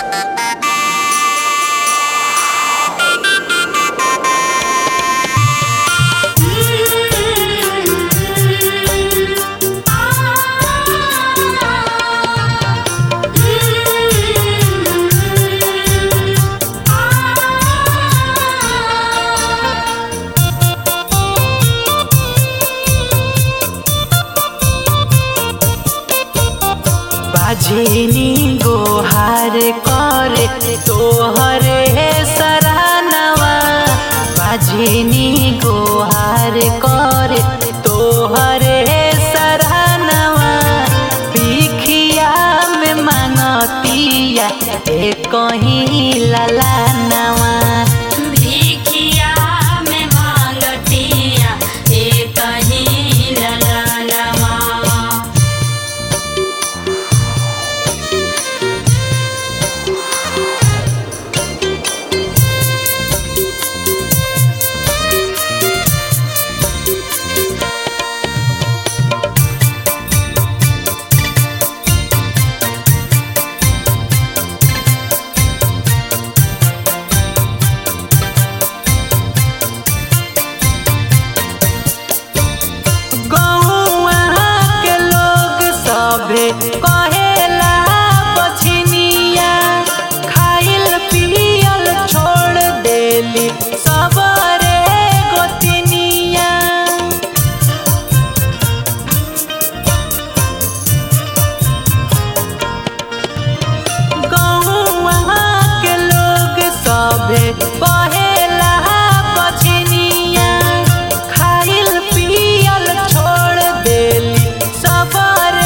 बाझिनी गोहार करे तोहरे सराहनवा। बाझिनी गोहार करे तोहरे सराहनवा। भिखिया में मांगतिया कहीं ललानवा। कहेला बछनिया खाइल पियल छोड़ देली सबरे गोतिनिया। गौआ के लोग सभे कहेला बछनिया खाइल पियल छोड़ देली सबरे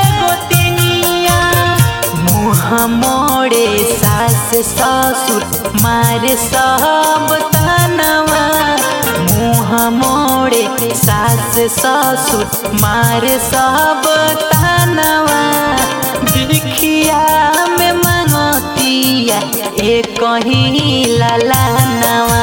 मोड़े सास ससुर मारे सब तनवा। मुँह मोड़े सास ससुर मारे सब तनवा। भिखिया में मांगतिया कहीं ललानवा।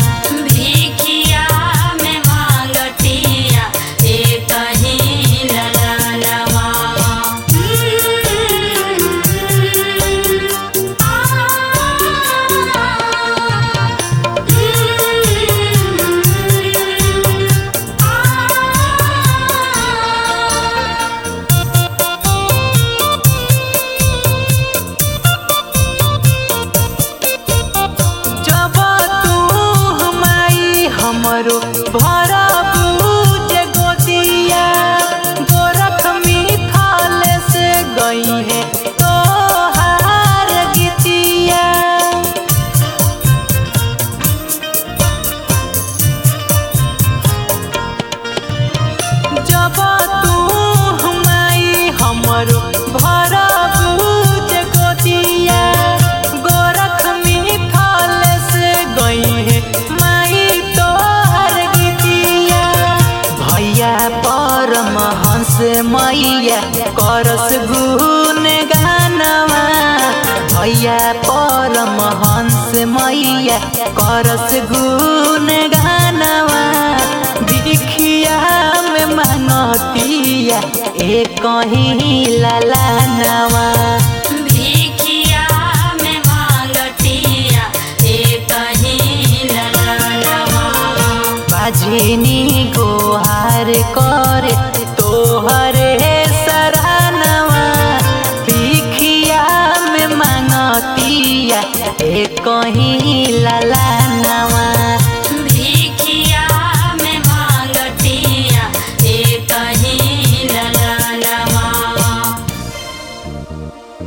भरबू जे गोदिया गोरख मिथल से गई है तोहार गीतिया। जब तू माई हमरो भरबू जे गोदिया गोरख मिथल से गई है परमहंस मैया करस गुण गानवा। भैया परमहंस मैया करस गुण गानवा। भिखिया में मांगतिया कहीं ललानवा। बाझिनी गोहार करे तोहरे सराहनवा। भिखिया में मांगतिया कहीं ललानवा। कहीं ललानवा।